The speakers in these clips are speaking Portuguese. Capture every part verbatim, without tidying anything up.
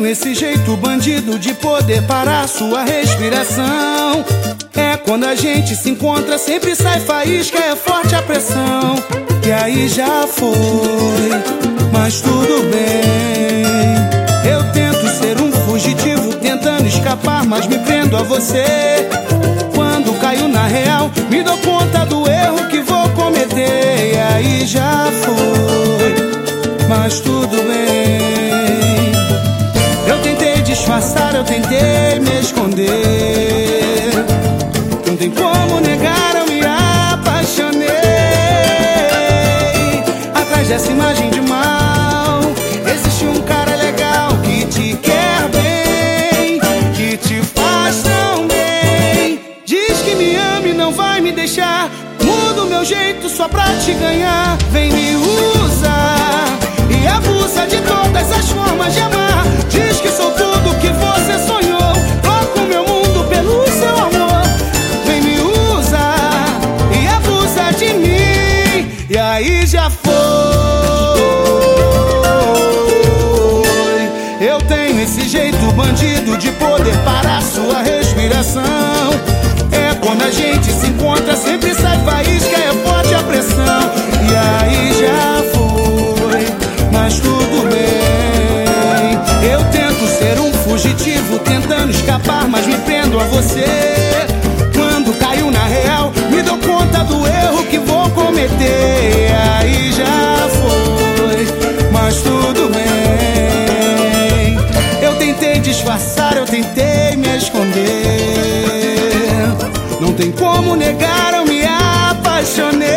esse jeito bandido de poder parar sua respiração. É quando a gente se encontra, sempre sai faísca, é forte a pressão. E aí já foi, mas tudo bem. Eu tento ser um fugitivo, tentando escapar, mas me prendo a você. Quando caio na real, me dou conta do erro que vou cometer. E aí já foi, mas tudo bem. Eu tentei disfarçar, eu tentei me esconder. Não tem como negar, eu me apaixonei. Atrás dessa imagem de mal, existe um cara legal que te quer bem, que te faz tão bem. Diz que me ama e não vai me deixar. Muda o meu jeito só pra te ganhar. Vem me usar e abusa de todas as formas de amar. Diz que sou tudo que você sonhou. Troco meu mundo pelo seu amor. Vem me usar e abusa de mim. E aí já foi. Eu tenho esse jeito bandido de poder parar sua respiração. É quando a gente se encontra, sempre sai faísca, é forte a pressão. E aí já foi, mas tudo bem. Eu tento ser um fugitivo, tentando escapar, mas me prendo a você. Quando caio na real, me dou conta do erro que vou cometer. E aí já foi, mas tudo bem. Eu tentei disfarçar, eu tentei me esconder. Não tem como negar, eu me apaixonei.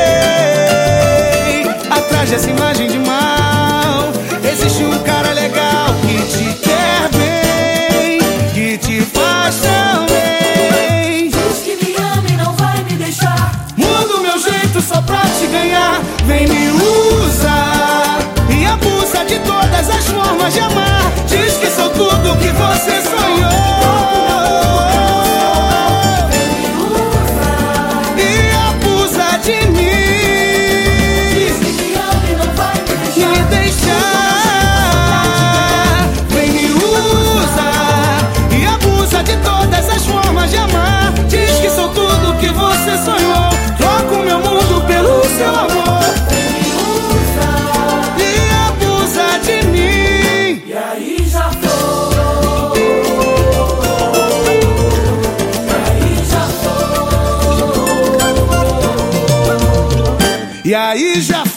Atrás dessa imagem de mal, existe um cara legal que te quer bem, que te faz tão bem. Diz que me ama e não vai me deixar. Muda o meu jeito só pra te ganhar. Vem me usar e abusa de todas as formas de amar. Diz que sou tudo que você sonhou. De amar, diz que sou tudo que você sonhou. Troco meu mundo pelo seu amor. Me usa e abusa de mim. E aí já foi. E aí já foi. E aí já foi.